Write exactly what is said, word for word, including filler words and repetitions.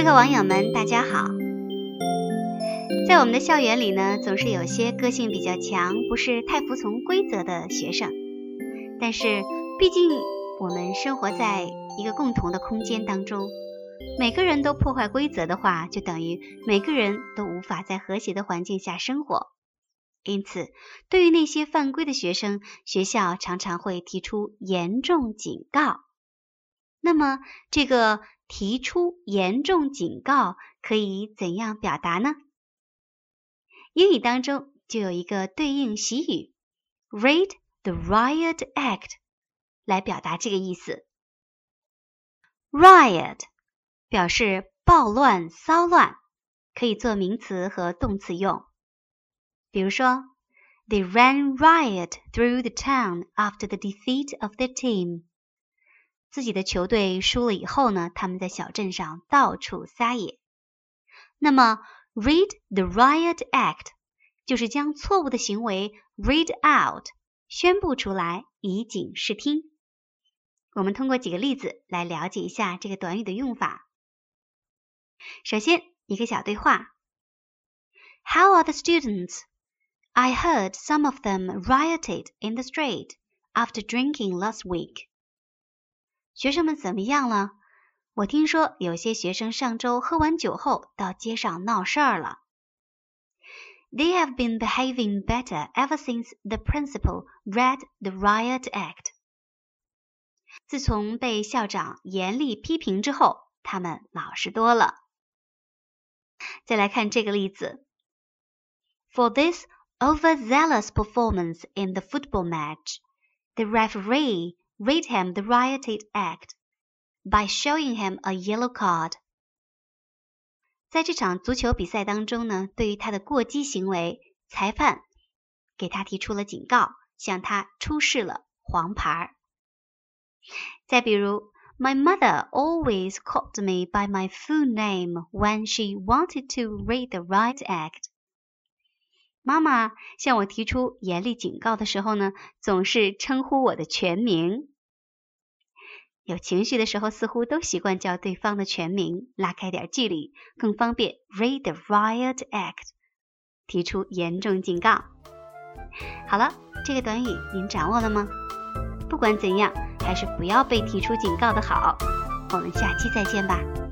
课网友们，大家好。在我们的校园里呢，总是有些个性比较强，不是太服从规则的学生。但是，毕竟我们生活在一个共同的空间当中，每个人都破坏规则的话，就等于每个人都无法在和谐的环境下生活。因此，对于那些犯规的学生，学校常常会提出严重警告。那么，这个提出严重警告可以怎样表达呢？英语当中就有一个对应习语 Read the Riot Act 来表达这个意思。Riot 表示暴乱、骚乱，可以做名词和动词用。比如说 They ran riot through the town after the defeat of their team. 自己的球队输了以后呢，他们在小镇上到处撒野。那么 read the riot act 就是将错误的行为 read out 宣布出来，以警视听。我们通过几个例子来了解一下这个短语的用法。首先，一个小对话。How are the students? I heard some of them rioted in the street after drinking last week. 学生们怎么样了？我听说有些学生上周喝完酒后到街上闹事儿了。They have been behaving better ever since the principal read the riot act. 自从被校长严厉批评之后，他们老实多了。再来看这个例子。For this overzealous performance in the football match, the referee read him the riot act by showing him a yellow card. 在这场足球比赛当中呢，对于他的过激行为，裁判给他提出了警告，向他出示了黄牌。再比如 My mother always called me by my full name when she wanted to read the riot act. 妈妈向我提出严厉警告的时候呢，总是称呼我的全名。有情绪的时候似乎都习惯叫对方的全名，拉开点距离，更方便 read the riot act 提出严重警告。好了，这个短语您掌握了吗？不管怎样，还是不要被提出警告的好。我们下期再见吧。